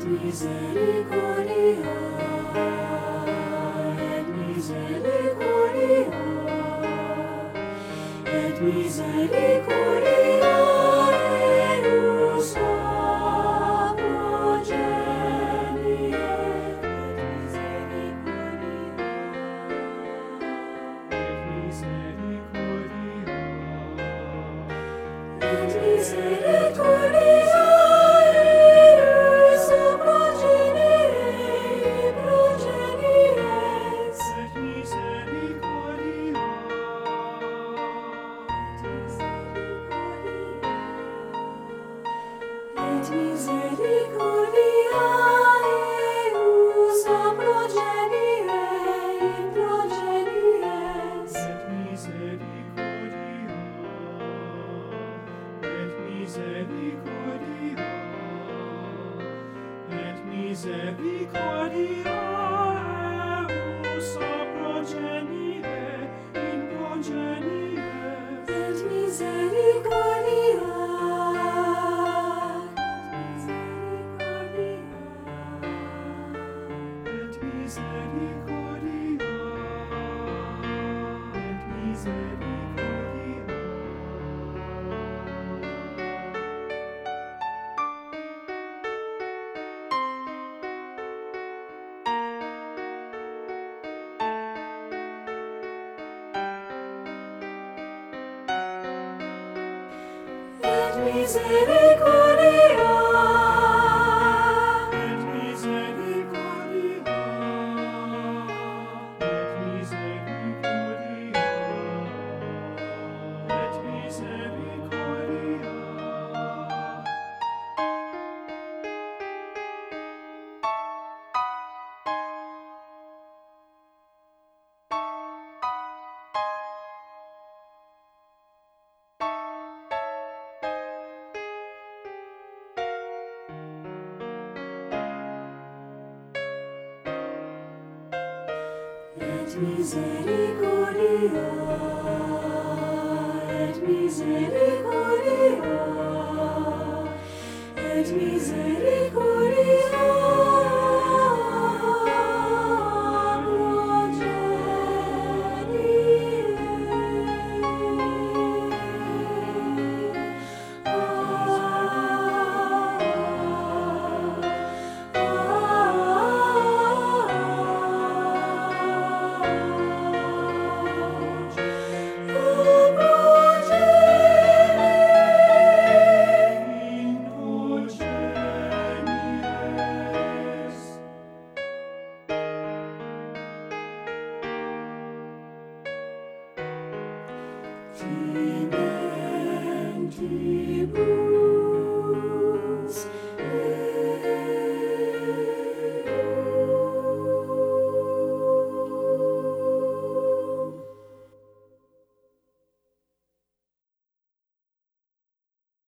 misericordia, et misericordia, et misericordia eius a progenie, et misericordia eius a progenie, progenies, et misericordia eius a progenie, progenies, misericordia eius a progenie in progenies, et misericordia, et misericordia, et misericordia. et misericordia, Et misericordia, et misericordia, et misericordia. et misericordia, et misericordia, et misericordia.